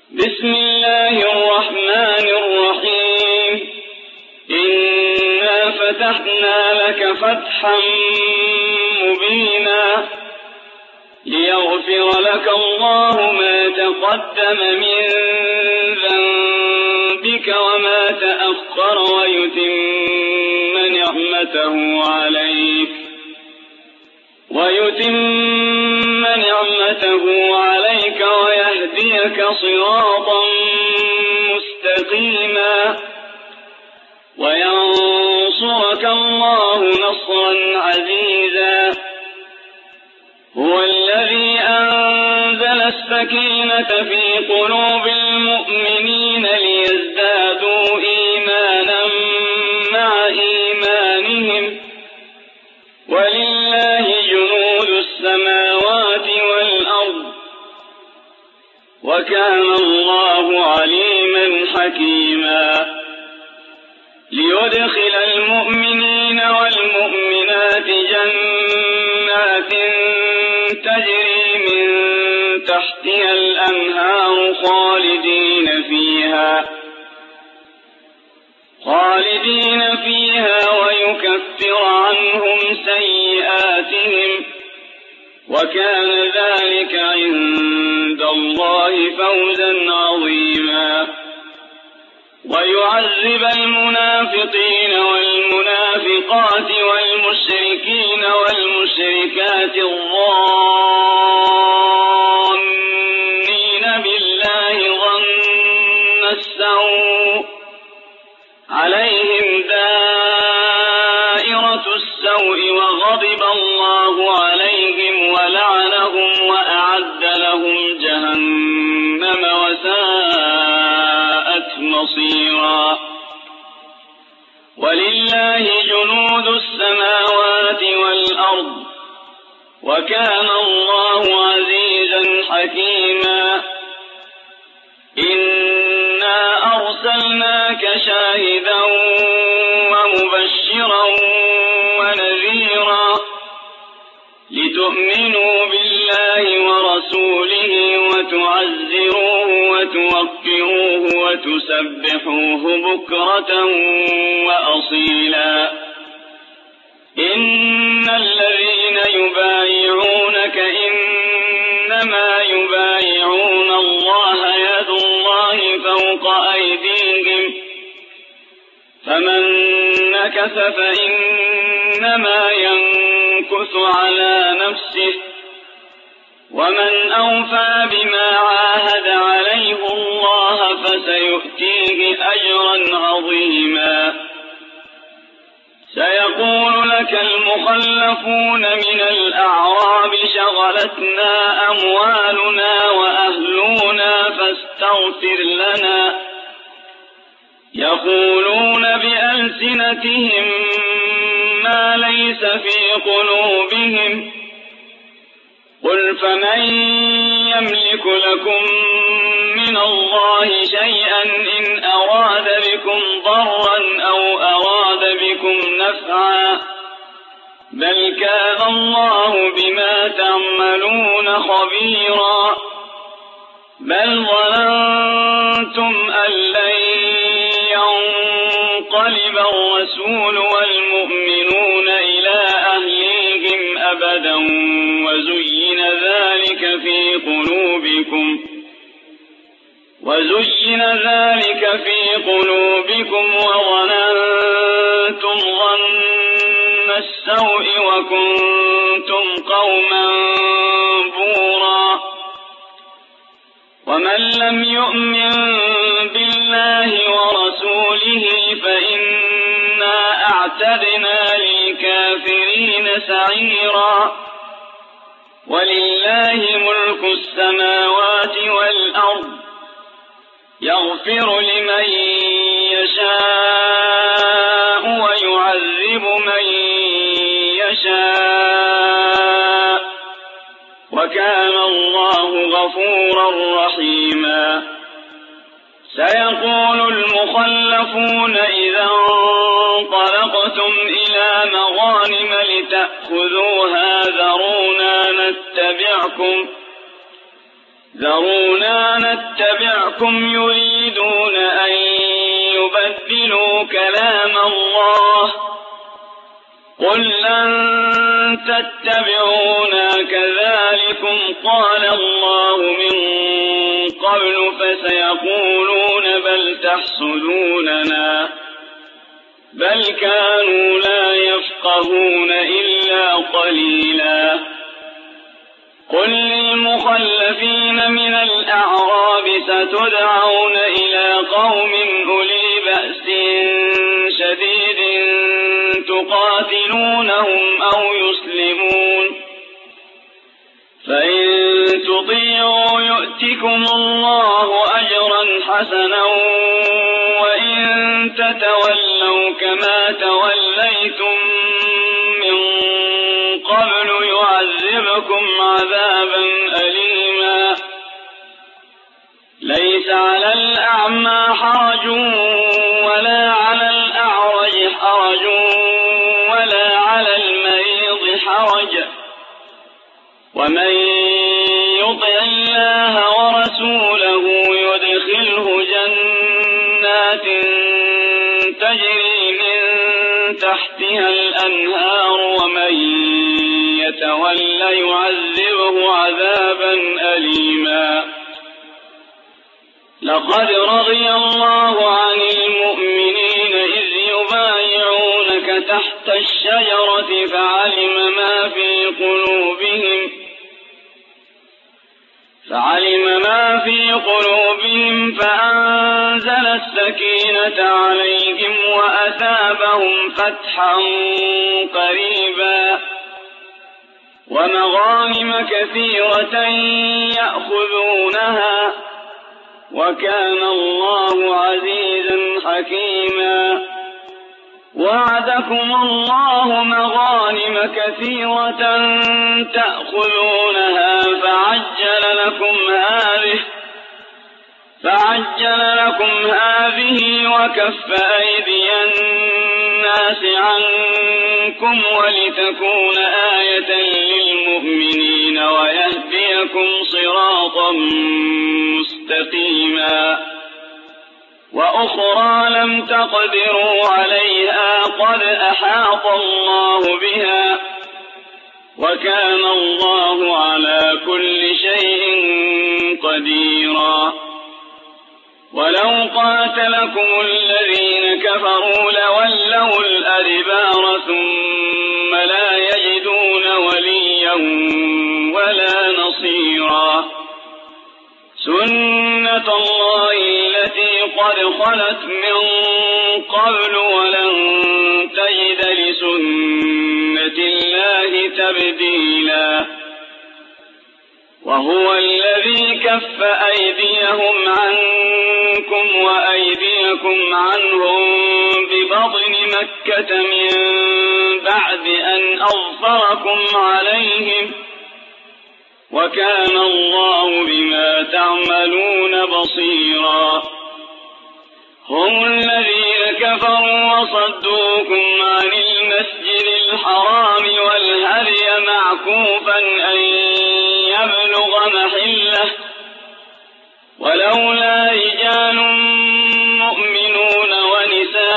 بسم الله الرحمن الرحيم إنا فتحنا لك فتحا مبينا ليغفر لك الله ما تقدم من ذنبك وما تأخر ويتم نعمته عليك ويهديك صراطا مستقيما وينصرك الله نصرا عزيزا. هو الذي أنزل السكينة في قلوب المؤمنين ليزدادوا إيمانا مع إيمانهم ولله جنود السماوات والأرض وكان الله عليما حكيما. ليدخل المؤمنين والمؤمنات جنات تجري من تحتها الأنهار خالدين فيها ويكفر عنهم سيئاتهم وكان ذلك عند الله فوزا عظيما. ويعذب المنافقين والمنافقات والمشركين والمشركات الظانين بالله ظن السوء عليهم دائرة السوء وغضب الله عليهم ولعنهم وأعد لهم جهنم وساءت مصيرا. ولله جنود السماوات والأرض وكان الله عزيزا حكيما. إنا أرسلناك شاهدا ومبشرا ونذيرا لتؤمنوا بالله ورسوله وتعزروه وتوقروه وتسبحوه بكرة وأصيلا. إن الذين يبايعونك إنما يبايعون الله يد الله فوق أيديهم فمن نكث فإنما ينكث على نفسه ومن أوفى بما عاهد عليه الله فسيؤتيه أجرا عظيما. سيقول لك المخلفون من الأعراب شغلتنا أموالنا وأهلنا فاستغفر لنا يقولون بألسنتهم ما ليس في قلوبهم قل فمن يملك لكم من الله شيئا إن أراد بكم ضرا أو أراد بكم نفعا بل كان الله بما تعملون خبيرا. بل ظننتم أن لن ينقلب الرسول والمؤمنون إلى أهليهم أبدا وزين ذلك في قلوبكم وظننتم ظن السوء وكنتم قوما بورا. ومن لم يؤمن بالله ورسوله فإنا أعتدنا للكافرين سعيرا. ولله ملك السماوات والأرض يغفر لمن يشاء ويعذب من يشاء وكان الله غفورا رحيما. سيقول المخلفون إذا انطلقتم إلى مغانم لتأخذوها ذرونا نتبعكم ولكم يريدون أن يبدلوا كلام الله. قل لن تتبعونا كذلكم قال الله من قبل فسيقولون بل تحسدوننا بل كانوا لا يفقهون إلا قليلا. قل للمخلفين من الأعراب ستدعون إلى قوم أولي بأس شديد تقاتلونهم أو يسلمون فإن تطيعوا يؤتكم الله أجرا حسنا وإن تتولوا كما توليتم من قبل يعذبكم عذابا أليما. ليس على الأعمى حرج ولا على الأعرج حرج ولا على المريض حرج ومن يطع الله ورسوله يدخله جنات تجري من تحتها الأنهار ومن يتولى يعذبه عذابا أليما. لقد رضي الله عن المؤمنين إذ يبايعونك تحت الشجرة فعلم ما في قلوبهم فأنزل السكينة عليهم وأثابهم فتحا قريبا ومغانم كثيرة يأخذونها وكان الله عزيزا حكيما. وعدكم الله مغانم كثيرة تأخذونها فعجل لكم هذه وكف أيدي الناس عنكم ولتكون آية للمؤمنين ويهديكم صراطا مستقيما. وأخرى لم تقدروا عليها قد أحاط الله بها وكان الله على كل شيء قديرا. ولو قاتلكم الذين كفروا لولوا الأدبار ثم لا يجدون وليا ولا نصيرا. سنة الله التي قد خلت من قبل ولن تجد لسنة الله تبديلا. وهو الذي كف أيديهم عنكم وأيديكم عنهم ببطن مكة من بعد أن أظفركم عليهم وكان الله بما تعملون بصيرا. هم الذين كفروا وصدوكم عن المسجد الحرام والهدي معكوفا أن يبلغ محله ولولا رجال مؤمنون ونساء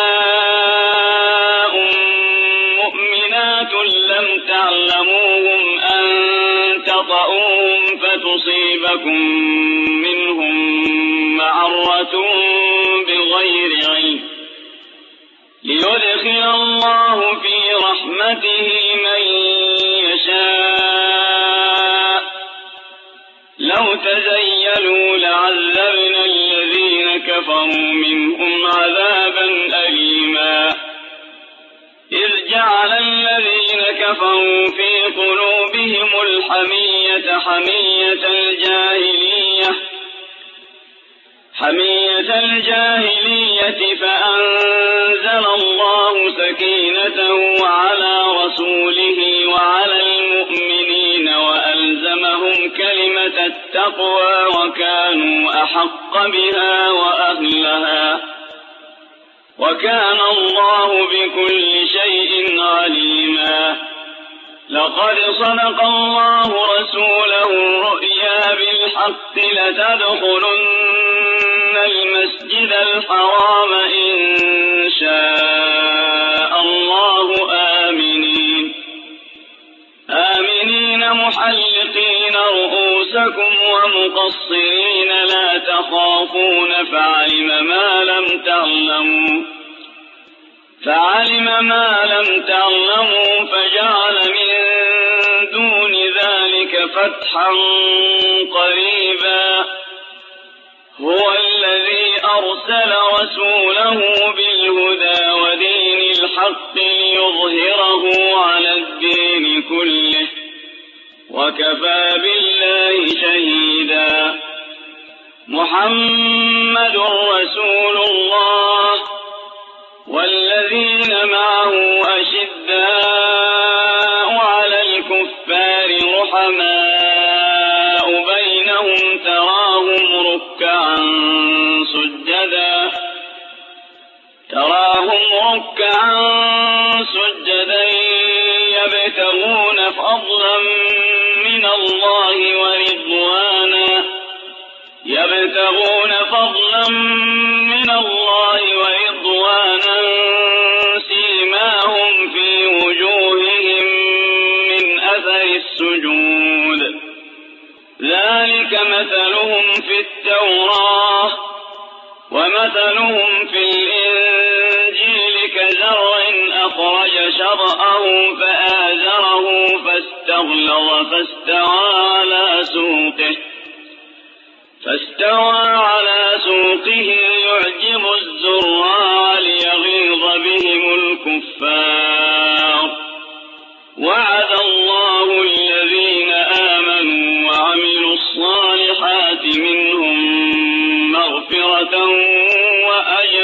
مؤمنات لم تعلموهم أن تطؤوهم فتصيبكم منهم معرة بغير علم ليدخل الله في رحمته من يشاء. لو تزيلوا لعذبنا الذين كفروا منهم عذابا أليما. إذ جعل الذين كفروا في قلوبهم الحمية حمية الجاهلية فأنزل الله سكينته على رسوله وعلى المؤمنين وألزمهم كلمة التقوى وكانوا أحق بها وأهلها وكان الله بكل شيء عليما. لقد صدق الله رسوله الرؤيا بالحق لتدخلن الحرام إن شاء الله آمنين محلقين رؤوسكم ومقصرين لا تخافون فعلم ما لم تعلموا فجعل من دون ذلك فتحا قريبا هو الذي أرسل رسوله بالهدى ودين الحق ليظهره على الدين كله وكفى بالله شهيدا محمد رسول الله والذين معه أشداء على الكفار رحماء بينهم تراهم ركعا سجدا يبتغون فضلا من الله ورضوانا سيماهم في وجوههم من أثر السجود ذلك مثلهم في التوراة ومثلهم في الإنجيل كزرع أخرج شطأه فآزره فاستغلظ فاستوى على سوقه يعجب الزراع ليغيظ بهم الكفار وعد الله الذين آمنوا وعملوا الصالحات منهم مغفرة وأجرا